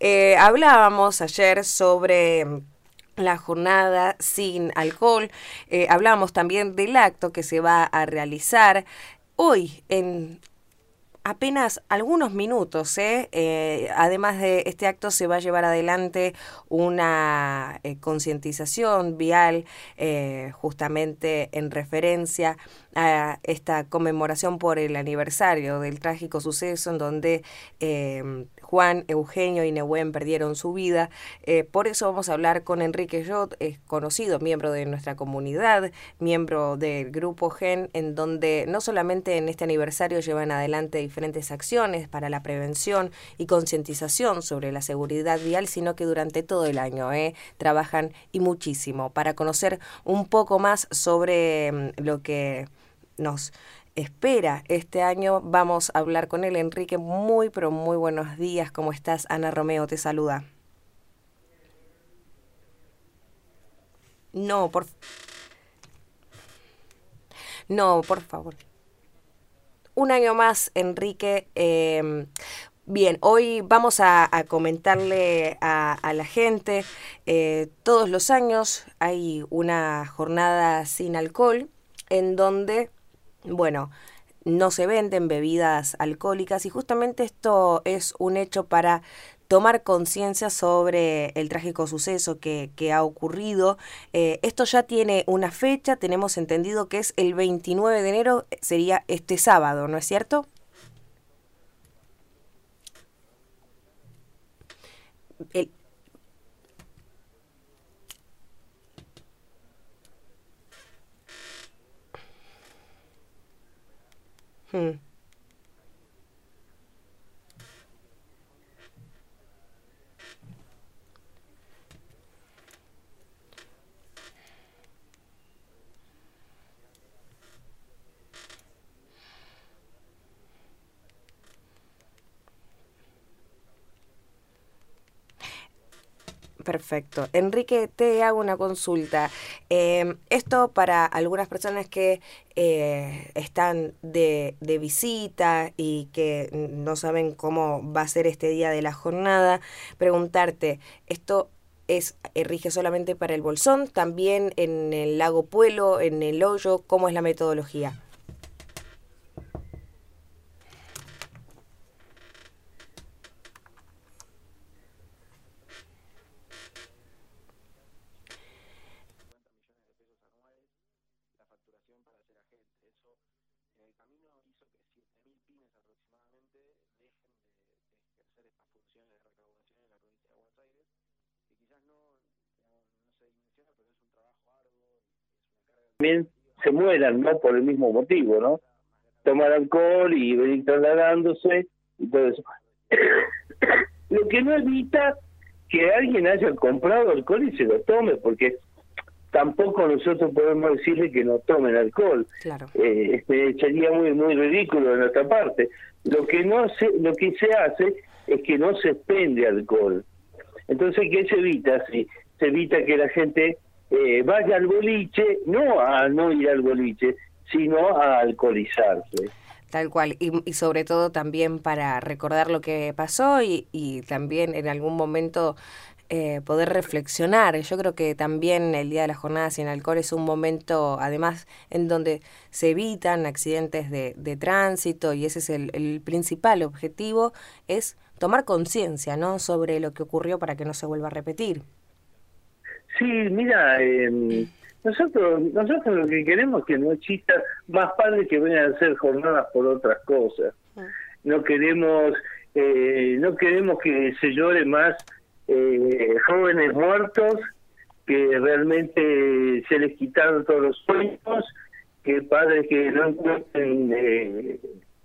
Hablábamos ayer sobre la jornada sin alcohol, hablábamos también del acto que se va a realizar hoy en apenas algunos minutos. Además de este acto se va a llevar adelante una concientización vial justamente en referencia a esta conmemoración por el aniversario del trágico suceso en donde Juan, Eugenio y Nehuen perdieron su vida. Por eso vamos a hablar con Enrique Jot, es conocido, miembro de nuestra comunidad, miembro del Grupo GEN, en donde no solamente en este aniversario llevan adelante diferentes acciones para la prevención y concientización sobre la seguridad vial, sino que durante todo el año trabajan y muchísimo. Para conocer un poco más sobre lo que nos espera este año, vamos a hablar con él. Enrique, pero muy buenos días. ¿Cómo estás? Ana Romeo te saluda. No, por favor. Un año más, Enrique. Bien, hoy vamos a comentarle a la gente, todos los años hay una jornada sin alcohol en donde, bueno, no se venden bebidas alcohólicas y justamente esto es un hecho para tomar conciencia sobre el trágico suceso que ha ocurrido. Esto ya tiene una fecha, tenemos entendido que es el 29 de enero, sería este sábado, ¿no es cierto? El, hmm. Perfecto. Enrique, te hago una consulta. Esto para algunas personas que están de visita y que no saben cómo va a ser este día de la jornada, preguntarte, ¿esto rige solamente para el Bolsón, también en el Lago Puelo, en el Hoyo? ¿Cómo es la metodología? También se mueran, ¿no? Por el mismo motivo, ¿no? Tomar alcohol y venir trasladándose y todo eso. Lo que no evita que alguien haya comprado alcohol y se lo tome, porque tampoco nosotros podemos decirle que no tomen alcohol. Claro. Sería muy ridículo de nuestra parte. Lo que se hace es que no se expende alcohol. Entonces, ¿qué se evita? Se evita que la gente vaya al boliche, no a no ir al boliche, sino a alcoholizarse. Tal cual, y sobre todo también para recordar lo que pasó y también en algún momento poder reflexionar. Yo creo que también el Día de la Jornada sin Alcohol es un momento, además, en donde se evitan accidentes de tránsito y ese es el principal objetivo, es tomar conciencia, ¿no?, sobre lo que ocurrió para que no se vuelva a repetir. Sí, mira, nosotros lo que queremos es que no exista más padres que vengan a hacer jornadas por otras cosas. No queremos que se llore más jóvenes muertos, que realmente se les quitaron todos los sueños, que padres que no encuentren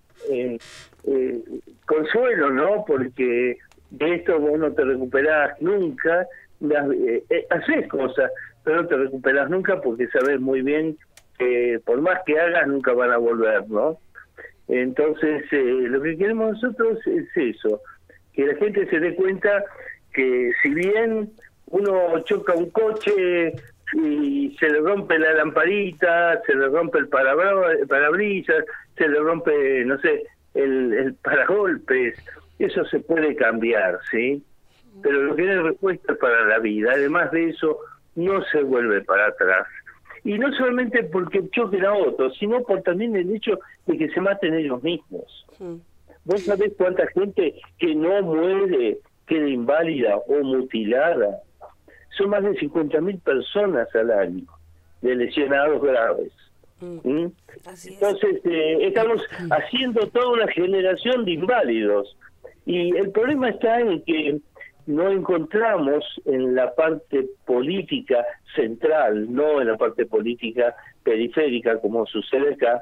consuelo, ¿no? Porque de esto vos no te recuperás nunca. Haces cosas, pero no te recuperas nunca porque sabes muy bien que por más que hagas nunca van a volver, ¿no? Entonces lo que queremos nosotros es eso, que la gente se dé cuenta que si bien uno choca un coche y se le rompe la lamparita, se le rompe el parabrisas, se le rompe, no sé, el paragolpes, eso se puede cambiar, ¿sí? pero lo que es respuesta para la vida. Además de eso, no se vuelve para atrás. Y no solamente porque choquen a otros, sino por también el hecho de que se maten ellos mismos. ¿Vos sabés cuánta gente que no muere queda inválida o mutilada? Son más de 50.000 personas al año de lesionados graves. Entonces, estamos haciendo toda una generación de inválidos. Y el problema está en que no encontramos en la parte política central, no en la parte política periférica, como sucede acá,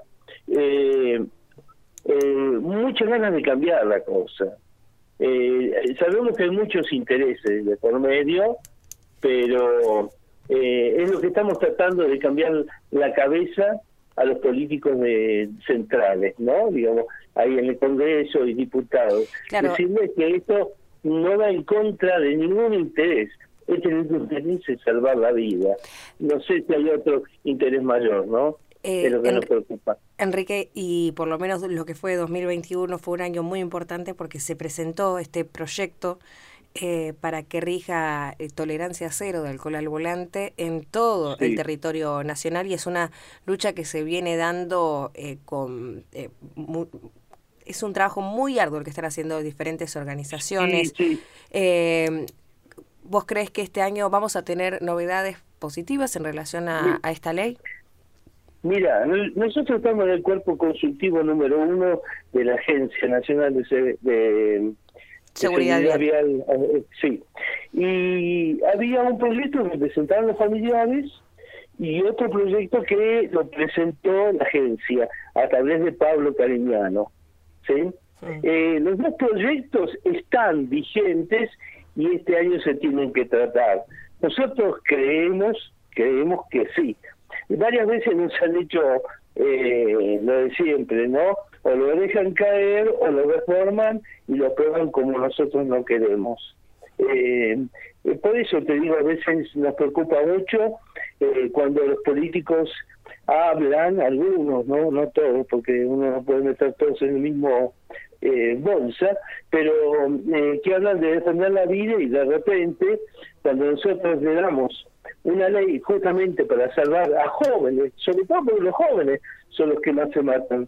muchas ganas de cambiar la cosa. Sabemos que hay muchos intereses de por medio, pero es lo que estamos tratando de cambiar la cabeza a los políticos centrales, ¿no? Digamos, ahí en el Congreso y diputados. Claro. Decirles que esto no va en contra de ningún interés. Este interés es salvar la vida. No sé si hay otro interés mayor, ¿no? Es lo que nos preocupa. Enrique, y por lo menos lo que fue 2021 fue un año muy importante porque se presentó este proyecto para que rija tolerancia cero de alcohol al volante en todo el territorio nacional, y es una lucha que se viene dando es un trabajo muy arduo el que están haciendo diferentes organizaciones. ¿Vos crees que este año vamos a tener novedades positivas en relación a esta ley? Mira, nosotros estamos en el cuerpo consultivo número 1 de la Agencia Nacional de Seguridad Vial. Sí. Y había un proyecto que presentaron los familiares y otro proyecto que lo presentó la agencia a través de Pablo Cariñano. ¿Sí? Los dos proyectos están vigentes y este año se tienen que tratar. Nosotros creemos que sí. Varias veces nos han hecho lo de siempre, ¿no? O lo dejan caer o lo reforman y lo prueban como nosotros no queremos. Por eso te digo, a veces nos preocupa mucho cuando los políticos hablan, algunos, no todos, porque uno no puede meter todos en el mismo bolsa, pero que hablan de defender la vida y de repente, cuando nosotros le damos una ley justamente para salvar a jóvenes, sobre todo porque los jóvenes son los que más se matan,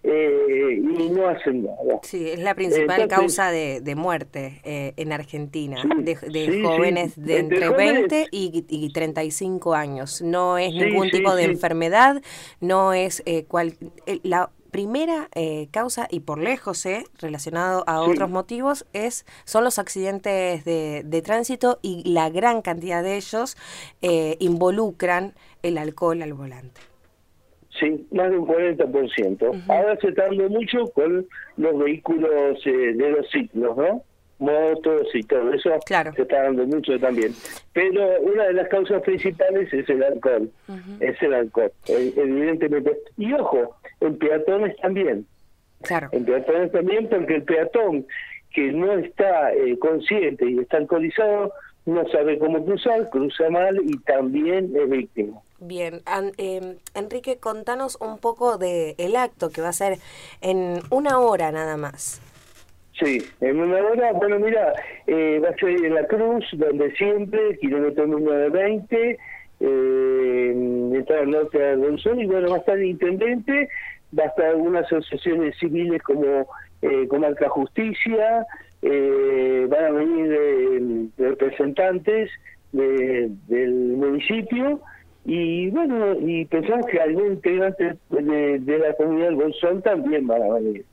y no hacen nada. Sí, es la principal causa de muerte en Argentina, de jóvenes de entre 20 y 35 años. No es ningún tipo de enfermedad, no es la primera causa, y por lejos relacionado a otros motivos, son los accidentes de tránsito, y la gran cantidad de ellos involucran el alcohol al volante. Sí, más de un 40%. Ahora se está dando mucho con los vehículos de los ciclos, ¿no? Motos y todo eso, se está dando mucho también. Pero una de las causas principales es el alcohol, evidentemente. Y ojo, en peatones también. En peatones también, porque el peatón que no está consciente y está alcoholizado, no sabe cómo cruzar, cruza mal y también es víctima. Bien, Enrique, contanos un poco del acto que va a ser en 1 hora nada más. Sí, en 1 hora, bueno, mira, va a ser en La Cruz, donde siempre, kilómetro número 20, entrada al norte de Bolsón, y bueno, va a estar el intendente, va a estar algunas asociaciones civiles como Comarca Justicia, van a venir representantes del municipio, y bueno, y pensamos que algún integrante de la comunidad del Bolsón también van a venir.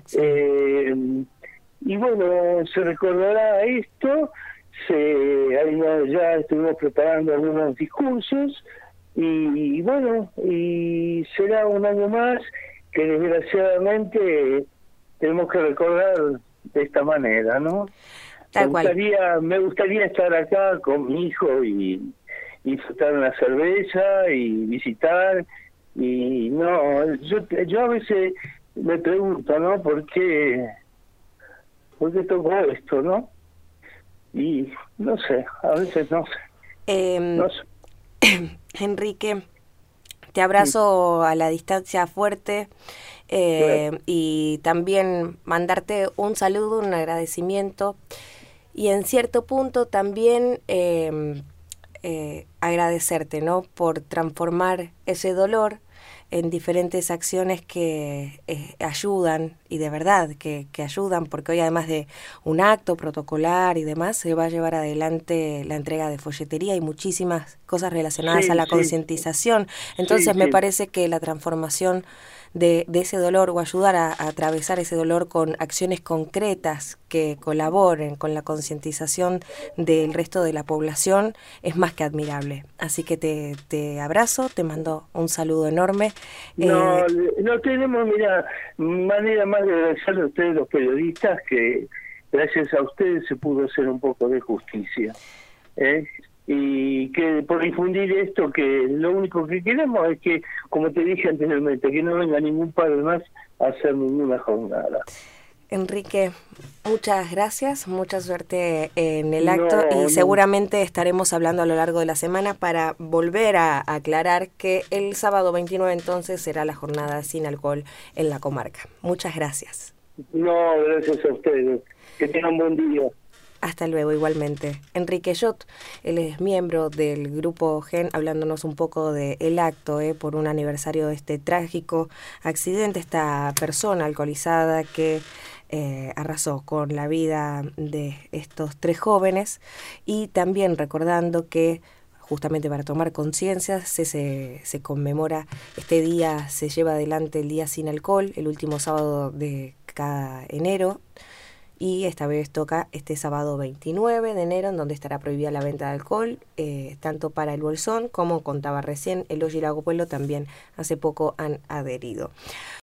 Y bueno, se recordará esto, ya estuvimos preparando algunos discursos, y bueno, y será un año más que desgraciadamente tenemos que recordar de esta manera, ¿no? Me gustaría estar acá con mi hijo y disfrutar una cerveza y visitar, y no, yo a veces me pregunto, ¿no? ¿Por qué tocó esto, no? Y no sé, a veces no sé. No sé. Enrique, te abrazo a la distancia fuerte, y también mandarte un saludo, un agradecimiento, y en cierto punto también agradecerte, ¿no? Por transformar ese dolor en diferentes acciones que ayudan, y de verdad que ayudan, porque hoy además de un acto protocolar y demás, se va a llevar adelante la entrega de folletería y muchísimas cosas relacionadas a Sí, la sí, concientización. sí, Entonces me sí. parece que la transformación de ese dolor, o ayudar a atravesar ese dolor con acciones concretas que colaboren con la concientización del resto de la población, es más que admirable. Así que te abrazo, te mando un saludo enorme. No, no tenemos, mira, manera más de agradecerle a ustedes los periodistas que gracias a ustedes se pudo hacer un poco de justicia. ¿Eh? Y que por difundir esto, que lo único que queremos es que, como te dije anteriormente, que no venga ningún padre más a hacer ninguna jornada. Enrique, muchas gracias, mucha suerte en el acto y No, no, seguramente estaremos hablando a lo largo de la semana para volver a aclarar que el sábado 29 entonces será la jornada sin alcohol en la comarca. Muchas gracias. no, gracias a ustedes. Que tengan un buen día. Hasta luego, igualmente. Enrique Yot, él es miembro del Grupo GEN, hablándonos un poco del acto por un aniversario de este trágico accidente, esta persona alcoholizada que arrasó con la vida de estos 3 jóvenes, y también recordando que justamente para tomar conciencia se conmemora este día, se lleva adelante el Día Sin Alcohol, el último sábado de cada enero, y esta vez toca este sábado 29 de enero, en donde estará prohibida la venta de alcohol, tanto para el Bolsón como contaba recién el Hoyo y Lago Pueblo también hace poco han adherido.